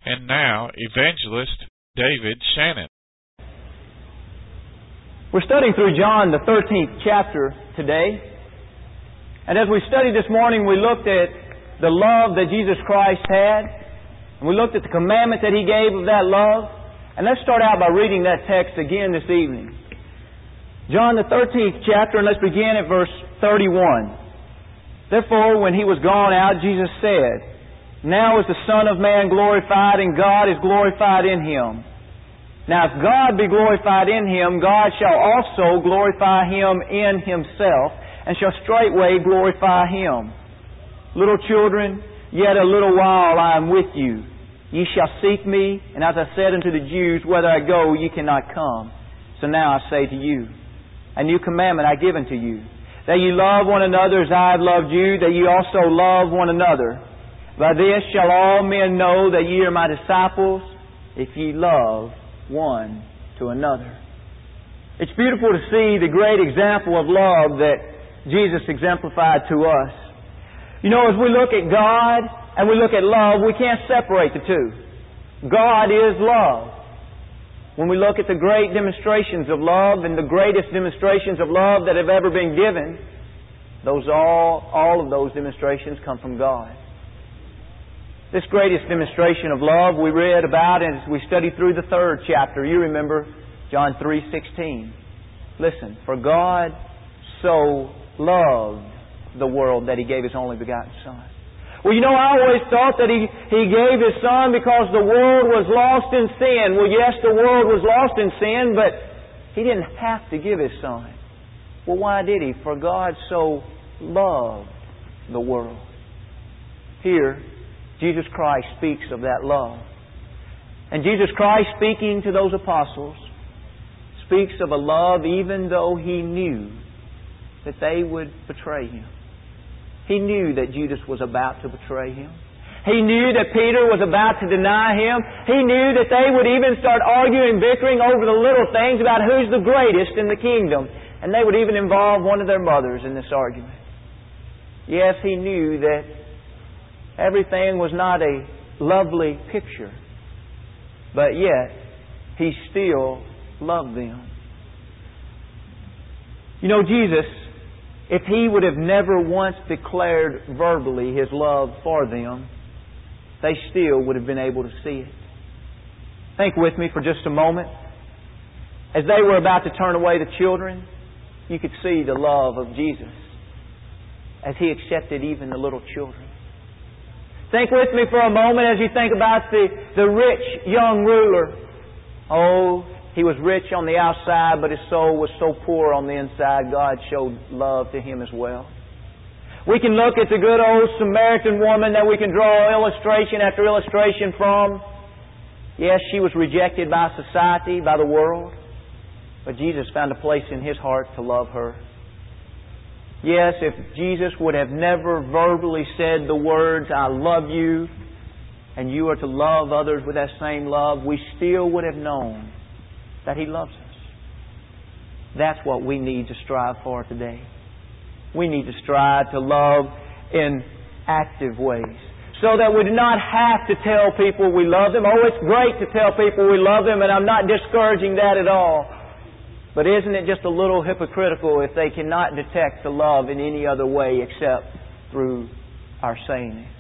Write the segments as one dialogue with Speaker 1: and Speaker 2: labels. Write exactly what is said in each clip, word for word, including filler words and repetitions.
Speaker 1: And now, Evangelist David Shannon.
Speaker 2: We're studying through John, the thirteenth chapter today. And as we studied this morning, we looked at the love that Jesus Christ had. And we looked at the commandment that He gave of that love. And let's start out by reading that text again this evening. John, the thirteenth chapter, and let's begin at verse thirty-one. Therefore, when He was gone out, Jesus said, Now is the Son of Man glorified, and God is glorified in Him. Now if God be glorified in Him, God shall also glorify Him in Himself, and shall straightway glorify Him. Little children, yet a little while I am with you. Ye shall seek me, and as I said unto the Jews, Whither I go, ye cannot come. So now I say to you, A new commandment I give unto you, that ye love one another as I have loved you, that ye also love one another. By this shall all men know that ye are my disciples, if ye love one to another. It's beautiful to see the great example of love that Jesus exemplified to us. You know, as we look at God and we look at love, we can't separate the two. God is love. When we look at the great demonstrations of love and the greatest demonstrations of love that have ever been given, those all, all of those demonstrations come from God. This greatest demonstration of love we read about as we studied through the third chapter. You remember John three sixteen. Listen, for God so loved the world that He gave His only begotten Son. Well, you know, I always thought that He, he gave His Son because the world was lost in sin. Well, yes, the world was lost in sin, but He didn't have to give His Son. Well, why did He? For God so loved the world. Here, Jesus Christ speaks of that love. And Jesus Christ, speaking to those apostles, speaks of a love even though He knew that they would betray Him. He knew that Judas was about to betray Him. He knew that Peter was about to deny Him. He knew that they would even start arguing, bickering over the little things about who's the greatest in the kingdom. And they would even involve one of their mothers in this argument. Yes, He knew that everything was not a lovely picture. But yet, He still loved them. You know, Jesus, if He would have never once declared verbally His love for them, they still would have been able to see it. Think with me for just a moment. As they were about to turn away the children, you could see the love of Jesus as He accepted even the little children. Think with me for a moment as you think about the, the rich young ruler. Oh, he was rich on the outside, but his soul was so poor on the inside, God showed love to him as well. We can look at the good old Samaritan woman that we can draw illustration after illustration from. Yes, she was rejected by society, by the world, but Jesus found a place in His heart to love her. Yes, if Jesus would have never verbally said the words, I love you, and you are to love others with that same love, we still would have known that He loves us. That's what we need to strive for today. We need to strive to love in active ways, so that we do not have to tell people we love them. Oh, it's great to tell people we love them, and I'm not discouraging that at all. But isn't it just a little hypocritical if they cannot detect the love in any other way except through our saying it?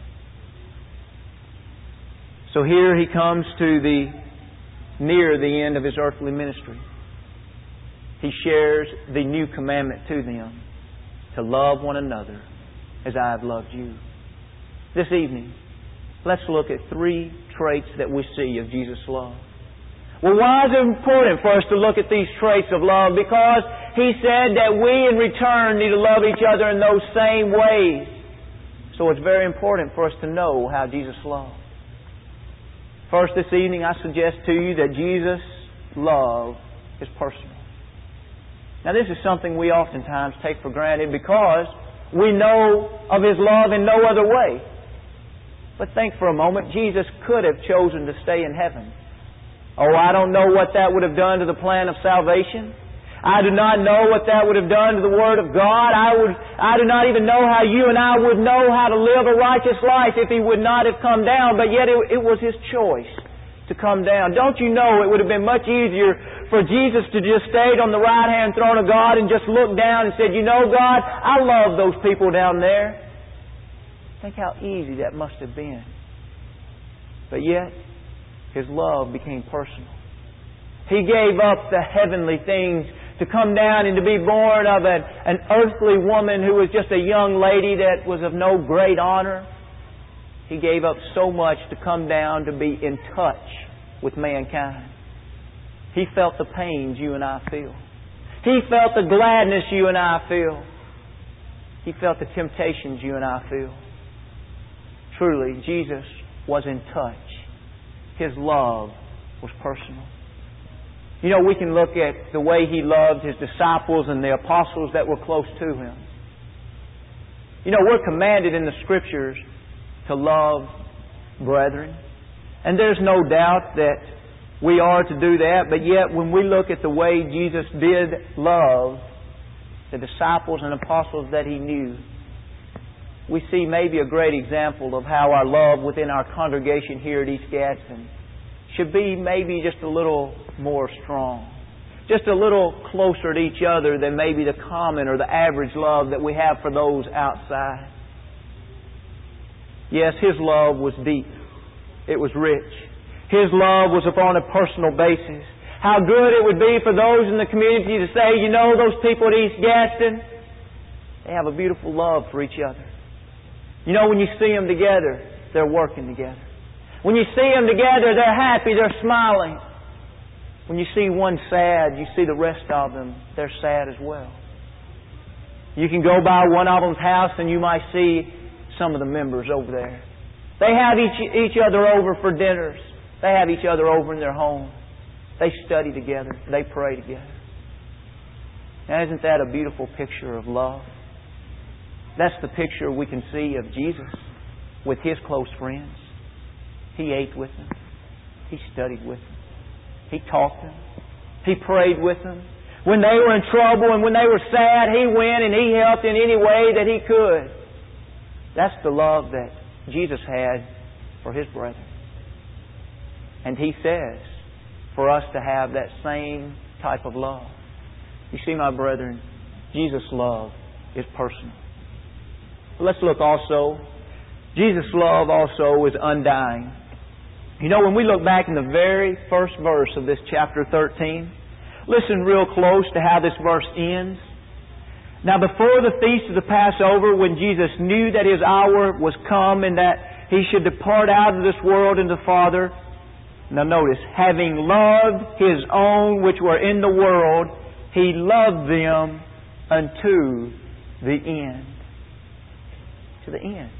Speaker 2: So here He comes to the near the end of His earthly ministry. He shares the new commandment to them, to love one another as I have loved you. This evening, let's look at three traits that we see of Jesus' love. Well, why is it important for us to look at these traits of love? Because He said that we in return need to love each other in those same ways. So it's very important for us to know how Jesus loved. First, this evening I suggest to you that Jesus' love is personal. Now, this is something we oftentimes take for granted because we know of His love in no other way. But think for a moment, Jesus could have chosen to stay in heaven. Oh, I don't know what that would have done to the plan of salvation. I do not know what that would have done to the Word of God. I would, I do not even know how you and I would know how to live a righteous life if He would not have come down. But yet it, it was His choice to come down. Don't you know it would have been much easier for Jesus to just stayed on the right-hand throne of God and just looked down and said, you know, God, I love those people down there. Think how easy that must have been. But yet, His love became personal. He gave up the heavenly things to come down and to be born of an, an earthly woman who was just a young lady that was of no great honor. He gave up so much to come down to be in touch with mankind. He felt the pains you and I feel. He felt the gladness you and I feel. He felt the temptations you and I feel. Truly, Jesus was in touch. His love was personal. You know, we can look at the way He loved His disciples and the apostles that were close to Him. You know, we're commanded in the Scriptures to love brethren. And there's no doubt that we are to do that. But yet, when we look at the way Jesus did love the disciples and apostles that He knew, we see maybe a great example of how our love within our congregation here at East Gadsden should be maybe just a little more strong. Just a little closer to each other than maybe the common or the average love that we have for those outside. Yes, His love was deep. It was rich. His love was upon a personal basis. How good it would be for those in the community to say, you know, those people at East Gadsden, they have a beautiful love for each other. You know, when you see them together, they're working together. When you see them together, they're happy, they're smiling. When you see one sad, you see the rest of them, they're sad as well. You can go by one of them's house and you might see some of the members over there. They have each, each other over for dinners. They have each other over in their home. They study together. They pray together. Now, isn't that a beautiful picture of love? That's the picture we can see of Jesus with His close friends. He ate with them. He studied with them. He taught them. He prayed with them. When they were in trouble and when they were sad, He went and He helped in any way that He could. That's the love that Jesus had for His brethren. And He says for us to have that same type of love. You see, my brethren, Jesus' love is personal. Let's look also. Jesus' love also is undying. You know, when we look back in the very first verse of this chapter thirteen, listen real close to how this verse ends. Now, before the feast of the Passover, when Jesus knew that His hour was come and that He should depart out of this world into the Father, now notice, having loved His own which were in the world, He loved them unto the end. To the end.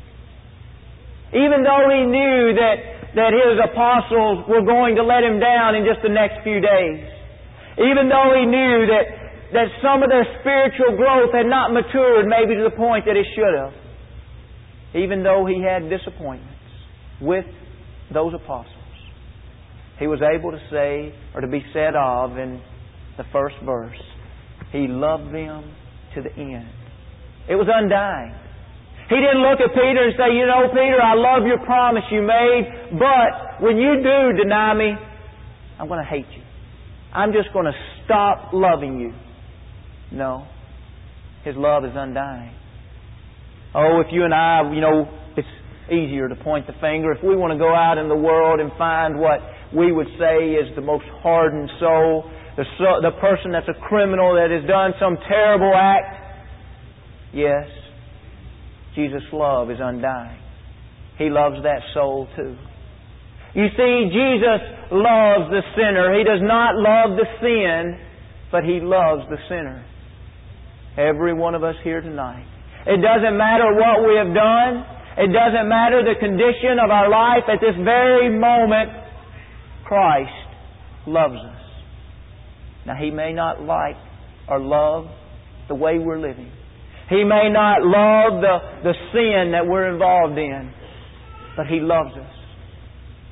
Speaker 2: Even though He knew that, that His apostles were going to let Him down in just the next few days. Even though He knew that, that some of their spiritual growth had not matured maybe to the point that it should have. Even though He had disappointments with those apostles, He was able to say, or to be said of in the first verse, He loved them to the end. It was undying. He didn't look at Peter and say, you know, Peter, I love your promise you made, but when you do deny me, I'm going to hate you. I'm just going to stop loving you. No. His love is undying. Oh, if you and I, you know, it's easier to point the finger. If we want to go out in the world and find what we would say is the most hardened soul, the, so, the person that's a criminal that has done some terrible act, yes, Jesus' love is undying. He loves that soul too. You see, Jesus loves the sinner. He does not love the sin, but He loves the sinner. Every one of us here tonight. It doesn't matter what we have done. It doesn't matter the condition of our life at this very moment. Christ loves us. Now, He may not like or love the way we're living. He may not love the, the sin that we're involved in, but He loves us.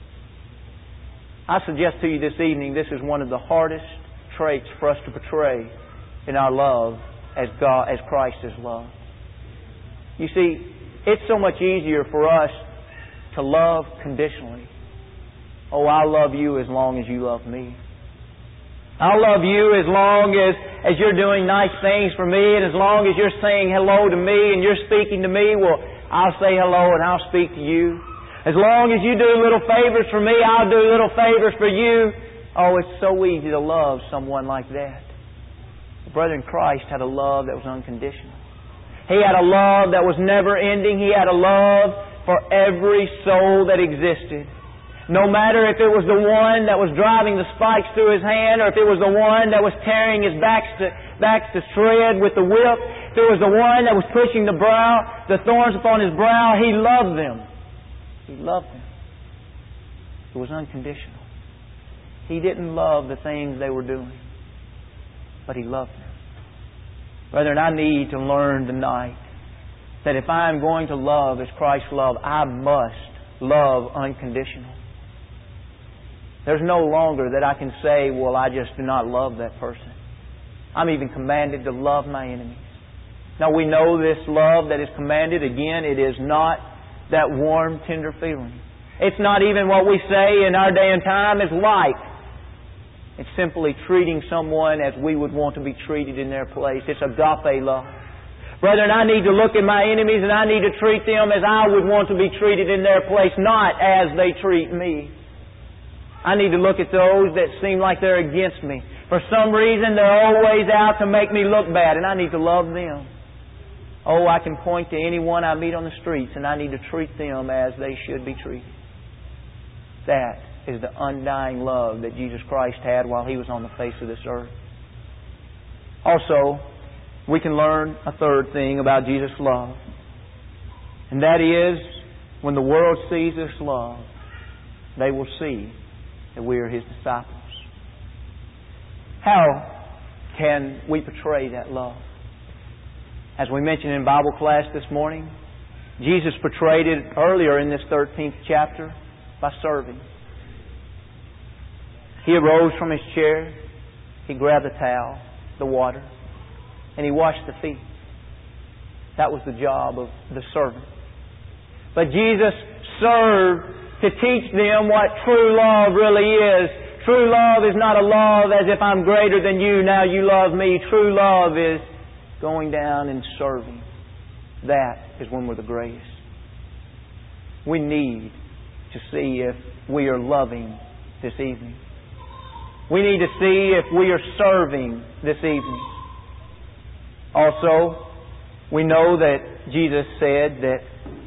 Speaker 2: I suggest to you this evening, this is one of the hardest traits for us to portray in our love as God, as Christ is loved. You see, it's so much easier for us to love conditionally. Oh, I love you as long as you love me. I'll love you as long as, as you're doing nice things for me, and as long as you're saying hello to me and you're speaking to me, well, I'll say hello and I'll speak to you. As long as you do little favors for me, I'll do little favors for you. Oh, it's so easy to love someone like that. The brother in Christ had a love that was unconditional. He had a love that was never ending. He had a love for every soul that existed. No matter if it was the one that was driving the spikes through his hand, or if it was the one that was tearing his back to, back to shred with the whip, if it was the one that was pushing the brow, the thorns upon his brow, he loved them. He loved them. It was unconditional. He didn't love the things they were doing, but he loved them. Brethren, I need to learn tonight that if I am going to love as Christ loved, I must love unconditional. There's no longer that I can say, well, I just do not love that person. I'm even commanded to love my enemies. Now we know this love that is commanded, again, it is not that warm, tender feeling. It's not even what we say in our day and time is like. It's simply treating someone as we would want to be treated in their place. It's agape love. Brethren, I need to look at my enemies and I need to treat them as I would want to be treated in their place, not as they treat me. I need to look at those that seem like they're against me. For some reason, they're always out to make me look bad, and I need to love them. Oh, I can point to anyone I meet on the streets, and I need to treat them as they should be treated. That is the undying love that Jesus Christ had while He was on the face of this earth. Also, we can learn a third thing about Jesus' love. And that is, when the world sees this love, they will see that we are His disciples. How can we portray that love? As we mentioned in Bible class this morning, Jesus portrayed it earlier in this thirteenth chapter by serving. He arose from His chair, He grabbed the towel, the water, and He washed the feet. That was the job of the servant. But Jesus served to teach them what true love really is. True love is not a love as if I'm greater than you, now you love me. True love is going down and serving. That is when we're the greatest. We need to see if we are loving this evening. We need to see if we are serving this evening. Also, we know that Jesus said that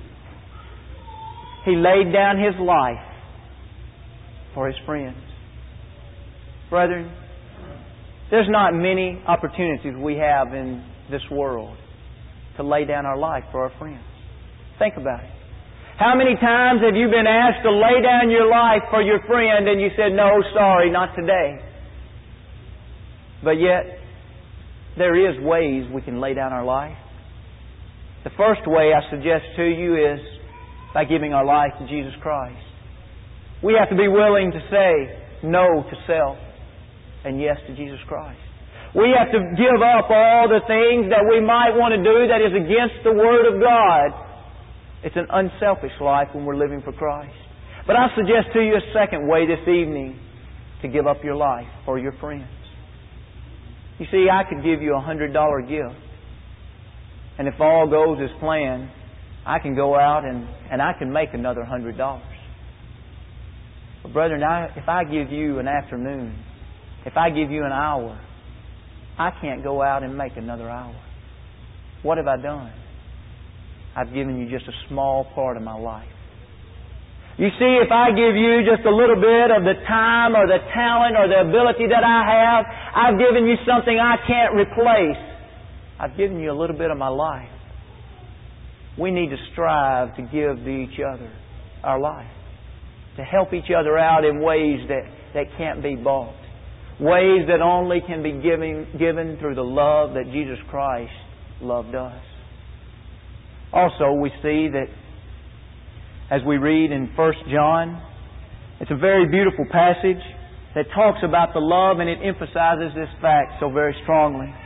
Speaker 2: He laid down His life for His friends. Brethren, there's not many opportunities we have in this world to lay down our life for our friends. Think about it. How many times have you been asked to lay down your life for your friend and you said, no, sorry, not today? But yet, there is ways we can lay down our life. The first way I suggest to you is by giving our life to Jesus Christ. We have to be willing to say no to self and yes to Jesus Christ. We have to give up all the things that we might want to do that is against the Word of God. It's an unselfish life when we're living for Christ. But I suggest to you a second way this evening to give up your life for your friends. You see, I could give you a one hundred dollar gift. And if all goes as planned, I can go out and, and I can make another one hundred dollars. But brethren, I, if I give you an afternoon, if I give you an hour, I can't go out and make another hour. What have I done? I've given you just a small part of my life. You see, if I give you just a little bit of the time or the talent or the ability that I have, I've given you something I can't replace. I've given you a little bit of my life. We need to strive to give to each other our life, to help each other out in ways that, that can't be bought, ways that only can be given, given through the love that Jesus Christ loved us. Also, we see that as we read in First John, it's a very beautiful passage that talks about the love, and it emphasizes this fact so very strongly.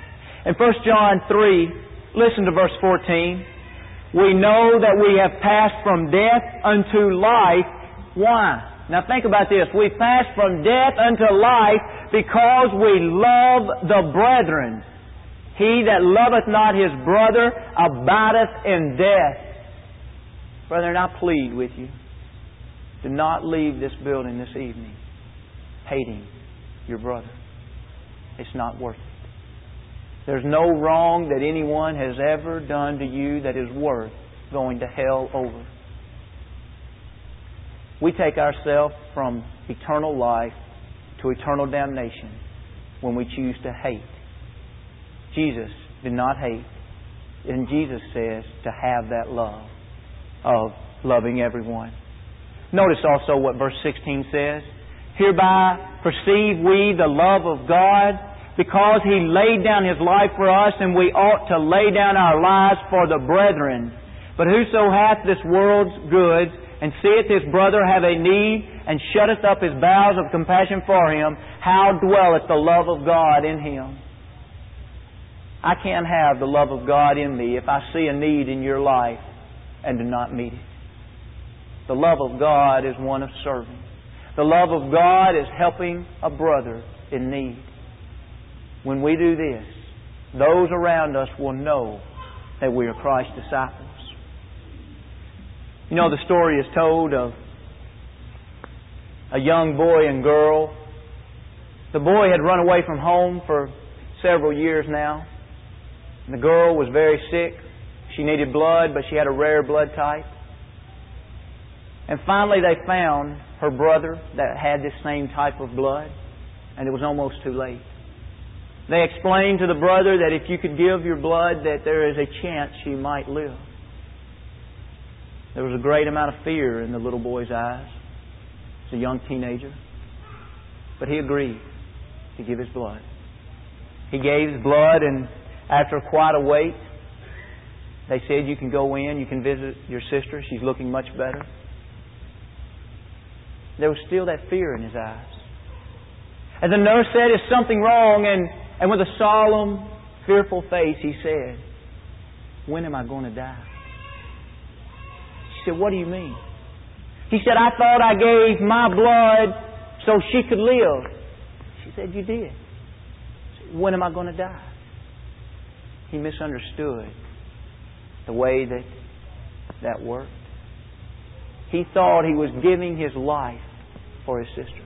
Speaker 2: In First John three, listen to verse fourteen. We know that we have passed from death unto life. Why? Now think about this. We passed from death unto life because we love the brethren. He that loveth not his brother abideth in death. Brethren, I plead with you, do not leave this building this evening hating your brother. It's not worth it. There's no wrong that anyone has ever done to you that is worth going to hell over. We take ourselves from eternal life to eternal damnation when we choose to hate. Jesus did not hate. And Jesus says to have that love of loving everyone. Notice also what verse sixteen says. Hereby perceive we the love of God, because He laid down His life for us, and we ought to lay down our lives for the brethren. But whoso hath this world's goods, and seeth his brother have a need, and shutteth up his bowels of compassion for him, how dwelleth the love of God in him? I can't have the love of God in me if I see a need in your life and do not meet it. The love of God is one of serving. The love of God is helping a brother in need. When we do this, those around us will know that we are Christ's disciples. You know, the story is told of a young boy and girl. The boy had run away from home for several years now. And the girl was very sick. She needed blood, but she had a rare blood type. And finally they found her brother that had this same type of blood, and it was almost too late. They explained to the brother that if you could give your blood, that there is a chance she might live. There was a great amount of fear in the little boy's eyes. He was a young teenager. But he agreed to give his blood. He gave his blood, and after quite a wait, they said, you can go in, you can visit your sister, she's looking much better. There was still that fear in his eyes. And the nurse said, is something wrong? And, and with a solemn, fearful face, he said, when am I going to die? She said, what do you mean? He said, I thought I gave my blood so she could live. She said, you did. She said, when am I going to die? He misunderstood the way that that worked. He thought he was giving his life for his sister.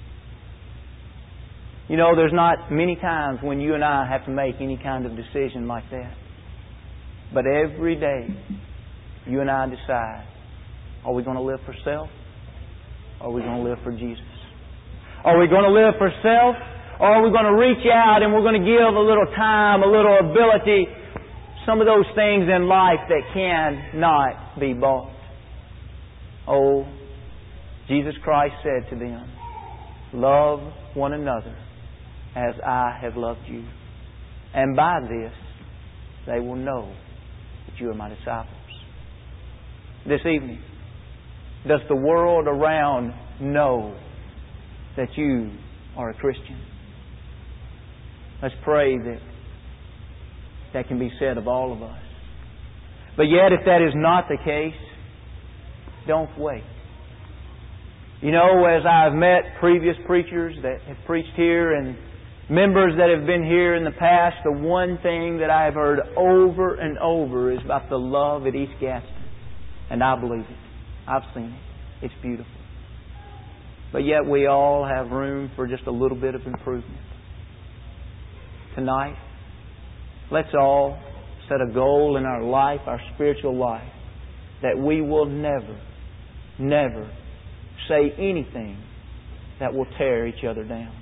Speaker 2: You know, there's not many times when you and I have to make any kind of decision like that. But every day, you and I decide, are we going to live for self? Or are we going to live for Jesus? Are we going to live for self? Or are we going to reach out and we're going to give a little time, a little ability, some of those things in life that cannot be bought? Oh, Jesus Christ said to them, love one another as I have loved you. And by this, they will know that you are my disciples. This evening, does the world around know that you are a Christian? Let's pray that that can be said of all of us. But yet, if that is not the case, don't wait. You know, as I've met previous preachers that have preached here and members that have been here in the past, the one thing that I have heard over and over is about the love at East Gadsden. And I believe it. I've seen it. It's beautiful. But yet we all have room for just a little bit of improvement. Tonight, let's all set a goal in our life, our spiritual life, that we will never, never say anything that will tear each other down.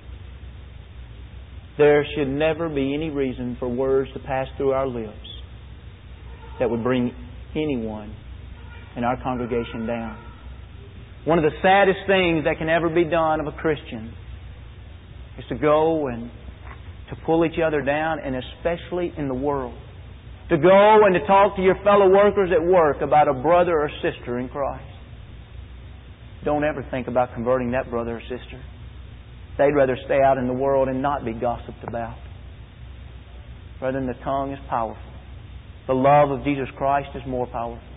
Speaker 2: There should never be any reason for words to pass through our lips that would bring anyone in our congregation down. One of the saddest things that can ever be done of a Christian is to go and to pull each other down, and especially in the world. To go and to talk to your fellow workers at work about a brother or sister in Christ. Don't ever think about converting that brother or sister. They'd rather stay out in the world and not be gossiped about. Brethren, the tongue is powerful. The love of Jesus Christ is more powerful.